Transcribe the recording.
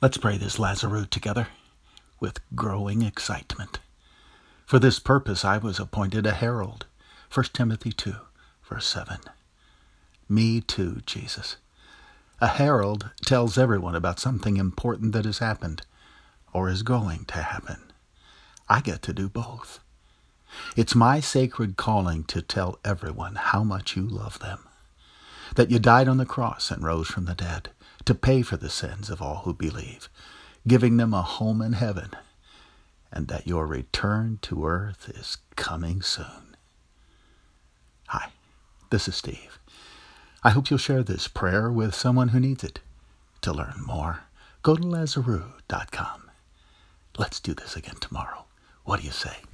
Let's pray this Lazarus together with growing excitement. For this purpose I was appointed a herald. 1 Timothy 2, verse 7. Me too, Jesus. A herald tells everyone about something important that has happened or is going to happen. I get to do both. It's my sacred calling to tell everyone how much you love them, that you died on the cross and rose from the dead to pay for the sins of all who believe, giving them a home in heaven, and that your return to earth is coming soon. Hi, this is Steve. I hope you'll share this prayer with someone who needs it. To learn more, go to Lazarus.com. Let's do this again tomorrow. What do you say?